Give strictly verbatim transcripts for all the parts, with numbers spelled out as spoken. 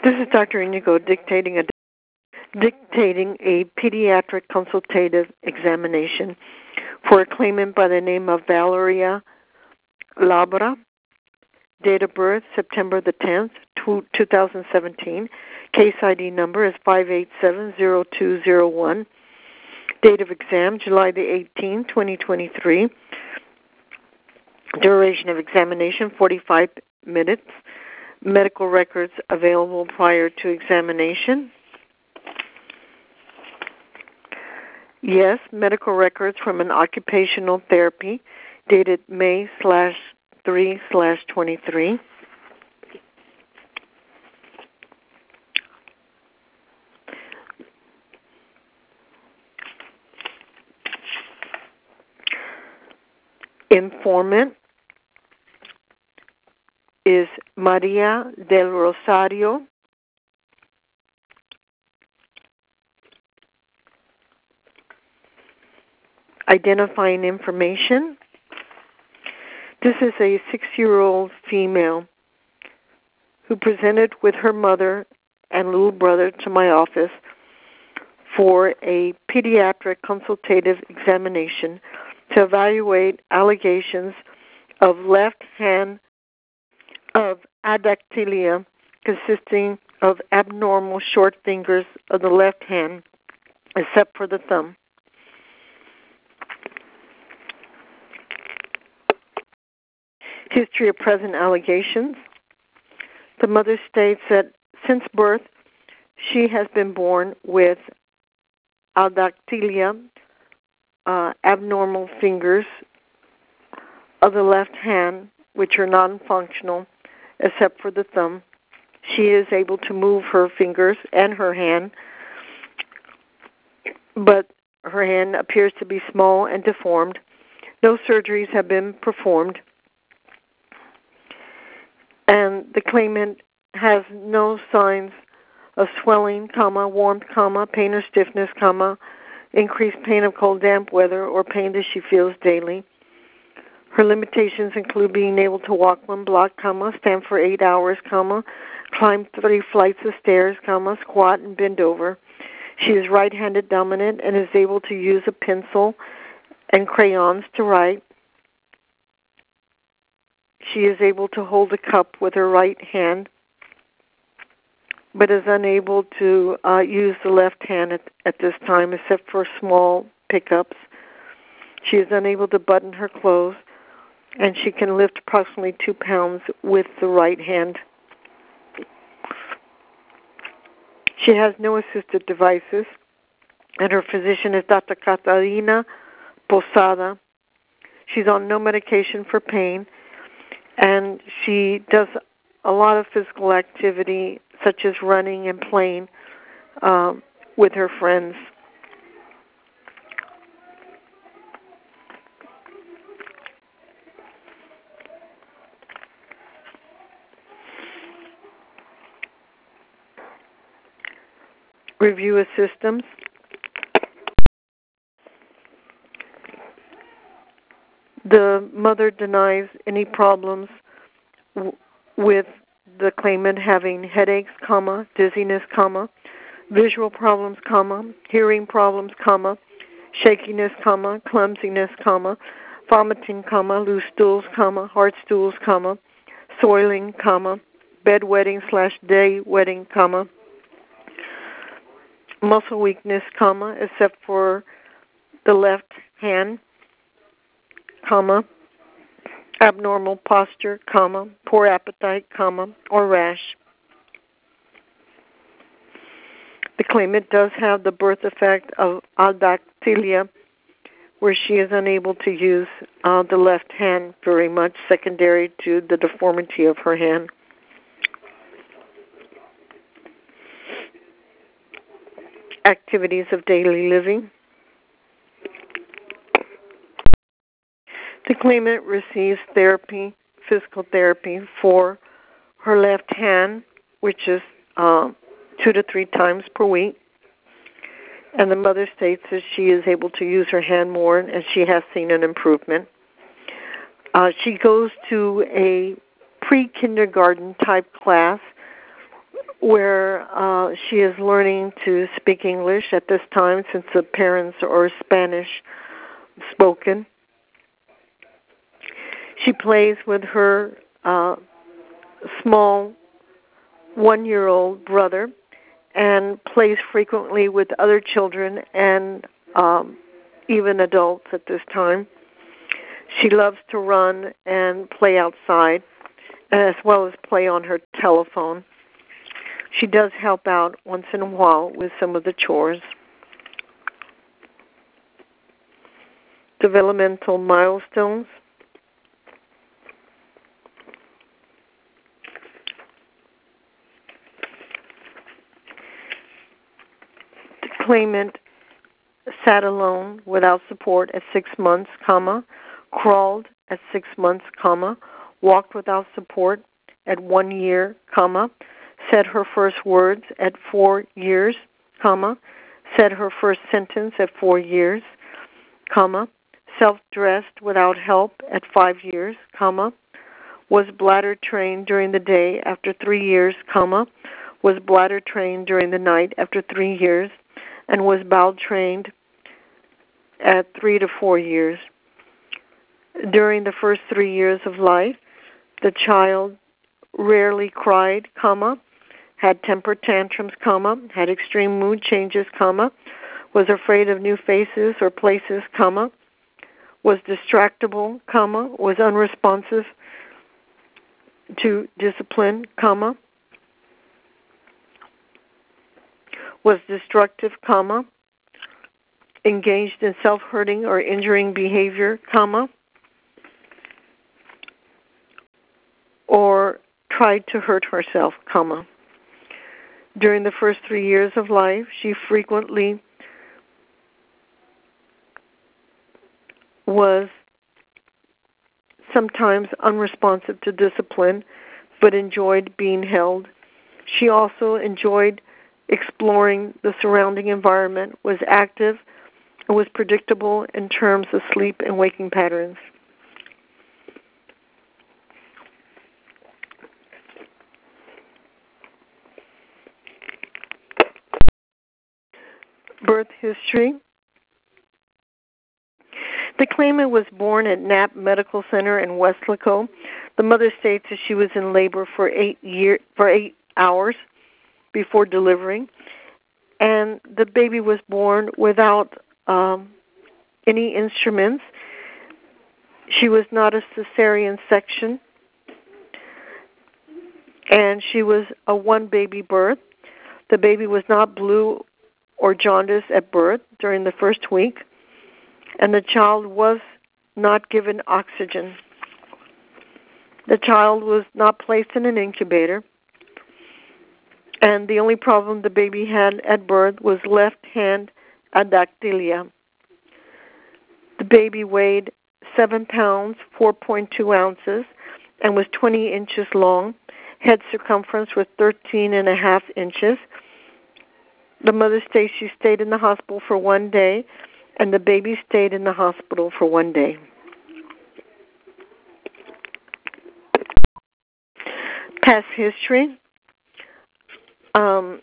This is Doctor Inigo dictating a dictating a pediatric consultative examination for a claimant by the name of Valeria Labra. Date of birth September the tenth, two thousand seventeen. Case I D number is five eight seven zero two zero one. Date of exam July the eighteenth, twenty twenty-three. Duration of examination forty-five minutes. Medical records available prior to examination. Yes, medical records from an occupational therapy dated May slash three slash twenty-three. Informant is Maria del Rosario. Identifying information. This is a six-year-old female who presented with her mother and little brother to my office for a pediatric consultative examination to evaluate allegations of left hand of adactylia consisting of abnormal short fingers of the left hand except for the thumb. History of present allegations. The mother states that since birth, she has been born with adactylia, uh, abnormal fingers of the left hand, which are non-functional except for the thumb. She is able to move her fingers and her hand, but her hand appears to be small and deformed. No surgeries have been performed. And the claimant has no signs of swelling, comma, warmth, comma, pain or stiffness, comma, increased pain of cold, damp weather, or pain that she feels daily. Her limitations include being able to walk one block, comma, stand for eight hours, comma, climb three flights of stairs, comma, squat and bend over. She is right-handed dominant and is able to use a pencil and crayons to write. She is able to hold a cup with her right hand, but is unable to uh, use the left hand at, at this time except for small pickups. She is unable to button her clothes, and she can lift approximately two pounds with the right hand. She has no assisted devices, and her physician is Doctor Catalina Posada. She's on no medication for pain, and she does a lot of physical activity, such as running and playing uh, with her friends. Review of systems. The mother denies any problems w- with the claimant having headaches, comma, dizziness, comma, visual problems, comma, hearing problems, comma, shakiness, comma, clumsiness, comma, vomiting, comma, loose stools, comma, hard stools, comma, soiling, comma, bedwetting slash day wetting, comma, muscle weakness, comma, except for the left hand, comma, abnormal posture, comma, poor appetite, comma, or rash. The claimant does have the birth effect of adactylia, where she is unable to use uh, the left hand very much, secondary to the deformity of her hand. Activities of daily living. The claimant receives therapy, physical therapy, for her left hand, which is uh, two to three times per week. And the mother states that she is able to use her hand more, and she has seen an improvement. Uh, she goes to a pre-kindergarten type class where uh, she is learning to speak English at this time since the parents are Spanish spoken. She plays with her uh, small one-year-old brother and plays frequently with other children and um, even adults at this time. She loves to run and play outside, as well as play on her telephone. She does help out once in a while with some of the chores. Developmental milestones. The claimant sat alone without support at six months, comma, crawled at six months, comma, walked without support at one year, comma, said her first words at four years, comma, said her first sentence at four years, comma, self-dressed without help at five years, comma, was bladder trained during the day after three years, comma, was bladder trained during the night after three years, and was bowel trained at three to four years. During the first three years of life, the child rarely cried, comma, had temper tantrums, comma, had extreme mood changes, comma, was afraid of new faces or places, comma, was distractible, comma, was unresponsive to discipline, comma, was destructive, comma, engaged in self-hurting or injuring behavior, comma, or tried to hurt herself, comma. During the first three years of life, she frequently was sometimes unresponsive to discipline, but enjoyed being held. She also enjoyed exploring the surrounding environment, was active, and was predictable in terms of sleep and waking patterns. Birth history. The claimant was born at Knapp Medical Center in Weslaco. The mother states that she was in labor for eight year, for eight hours before delivering, and the baby was born without um, any instruments. She was not a cesarean section, and she was a one-baby birth. The baby was not blue or jaundice at birth during the first week, and the child was not given oxygen. The child was not placed in an incubator, and the only problem the baby had at birth was left hand adactylia. The baby weighed seven pounds, four point two ounces, and was twenty inches long. Head circumference was thirteen and a half inches. The mother states she stayed in the hospital for one day, and the baby stayed in the hospital for one day. Past history. Um,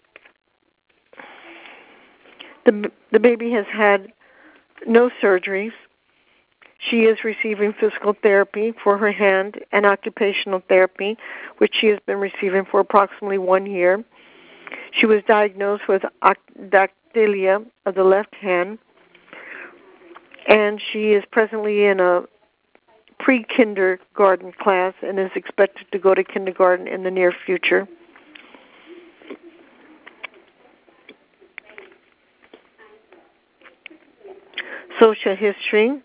the the baby has had no surgeries. She is receiving physical therapy for her hand and occupational therapy, which she has been receiving for approximately one year. She was diagnosed with dactylia of the left hand, and she is presently in a pre-kindergarten class and is expected to go to kindergarten in the near future. Social history.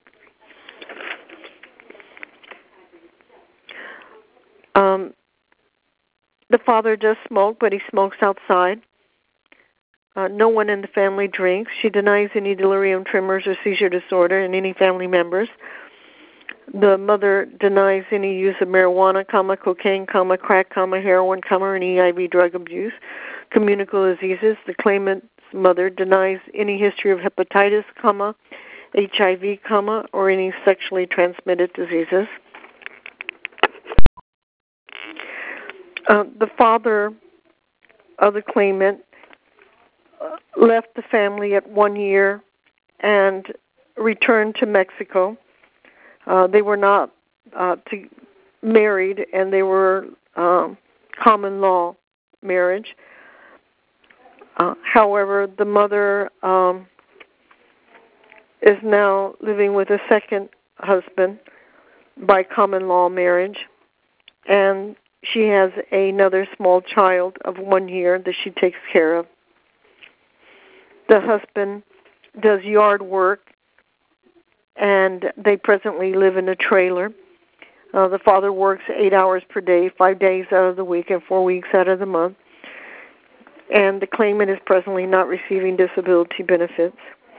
Um, the father does smoke, but he smokes outside. Uh, no one in the family drinks. She denies any delirium tremors or seizure disorder in any family members. The mother denies any use of marijuana, comma, cocaine, comma, crack, comma, heroin, comma, or any I V drug abuse. Communicable diseases. The claimant's mother denies any history of hepatitis, comma, H I V, comma, or any sexually transmitted diseases. Uh, the father of the claimant left the family at one year and returned to Mexico. Uh, they were not uh, to, married, and they were um, common law marriage. Uh, however, the mother um, is now living with a second husband by common law marriage, and she has another small child of one year that she takes care of. The husband does yard work, and they presently live in a trailer. Uh, the father works eight hours per day, five days out of the week, and four weeks out of the month. And the claimant is presently not receiving disability benefits.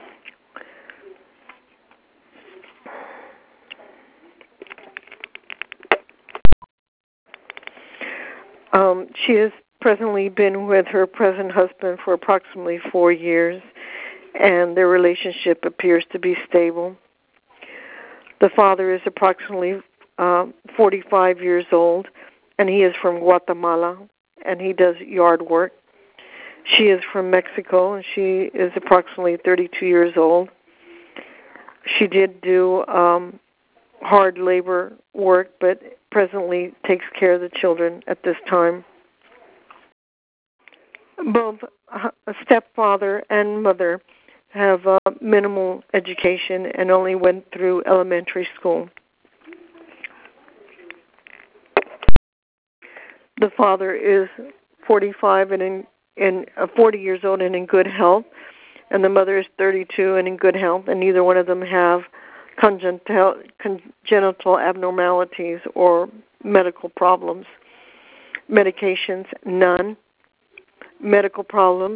Um, she has presently been with her present husband for approximately four years, and their relationship appears to be stable. The father is approximately uh, forty-five years old, and he is from Guatemala, and he does yard work. She is from Mexico, and she is approximately thirty-two years old. She did do um, hard labor work, but presently takes care of the children at this time. Both a stepfather and mother have uh, minimal education and only went through elementary school. The father is forty-five and in, in uh, forty years old and in good health, and the mother is thirty-two and in good health, and neither one of them have congenital, congenital abnormalities or medical problems. Medications, none. Medical problems,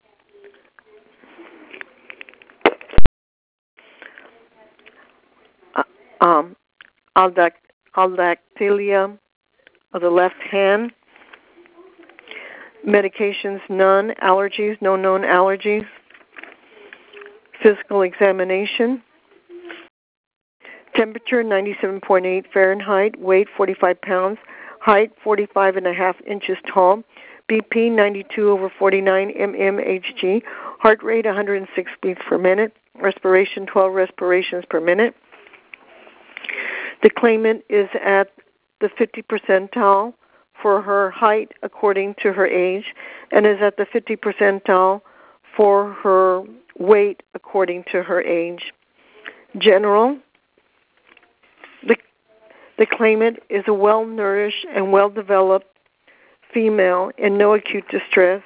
uh, um, aldac- aldactylia of the left hand. Medications, none. Allergies, no known allergies. Physical examination. Temperature, ninety-seven point eight Fahrenheit. Weight, forty-five pounds. Height, forty-five and a half inches tall. B P, ninety-two over forty-nine mmHg. Heart rate, one hundred six beats per minute. Respiration, twelve respirations per minute. The claimant is at the fifty percentile for her height according to her age, and is at the fifty percentile for her weight according to her age. General, the, the claimant is a well-nourished and well-developed female in no acute distress.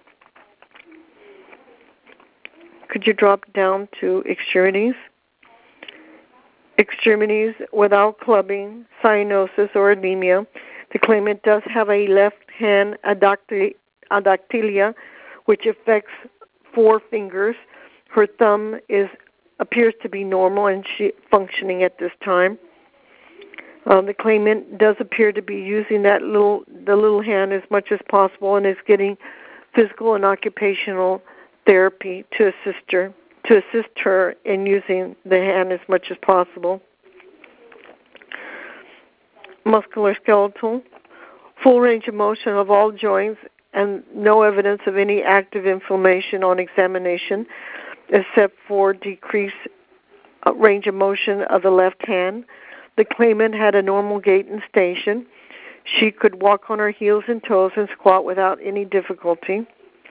Could you drop down to extremities? Extremities without clubbing, cyanosis, or anemia. The claimant does have a left hand adactylia, which affects four fingers. Her thumb is appears to be normal and she functioning at this time. Um, the claimant does appear to be using that little the little hand as much as possible, and is getting physical and occupational therapy to assist her to assist her in using the hand as much as possible. Musculoskeletal, full range of motion of all joints, and no evidence of any active inflammation on examination, except for decreased range of motion of the left hand. The claimant had a normal gait and station. She could walk on her heels and toes and squat without any difficulty.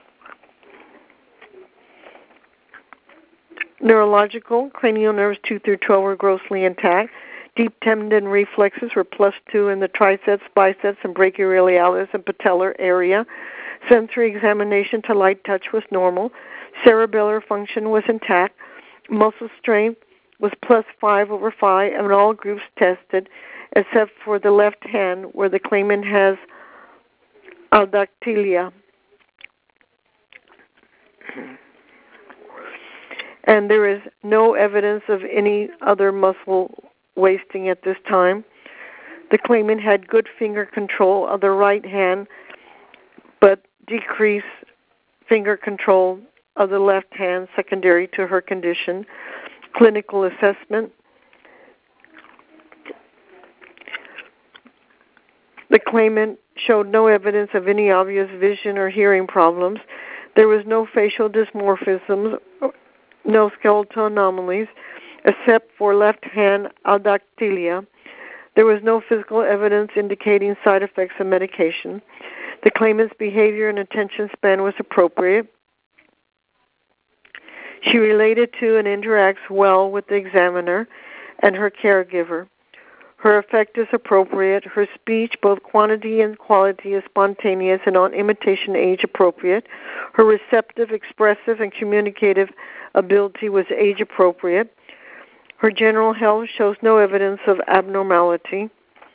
Neurological, cranial nerves two through twelve were grossly intact. Deep tendon reflexes were plus two in the triceps, biceps, and brachioradialis and patellar area. Sensory examination to light touch was normal. Cerebellar function was intact. Muscle strength was plus five over five in all groups tested, except for the left hand, where the claimant has aldactylia. And there is no evidence of any other muscle wasting at this time. The claimant had good finger control of the right hand, but decreased finger control of the left hand secondary to her condition. Clinical assessment. The claimant showed no evidence of any obvious vision or hearing problems. There was no facial dysmorphisms, no skeletal anomalies, except for left hand aldactylia. There was no physical evidence indicating side effects of medication. The claimant's behavior and attention span was appropriate. She related to and interacts well with the examiner and her caregiver. Her affect is appropriate. Her speech, both quantity and quality, is spontaneous and on imitation age appropriate. Her receptive, expressive, and communicative ability was age appropriate. Her general health shows no evidence of abnormality.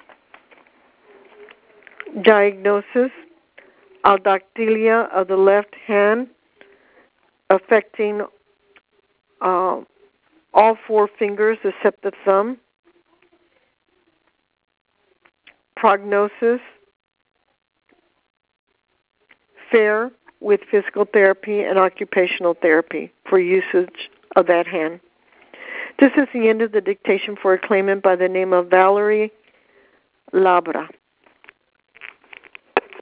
Diagnosis: aldactylia of the left hand, affecting uh, all four fingers except the thumb. Prognosis: fair, with physical therapy and occupational therapy for usage of that hand. This is the end of the dictation for a claimant by the name of Valerie Labra.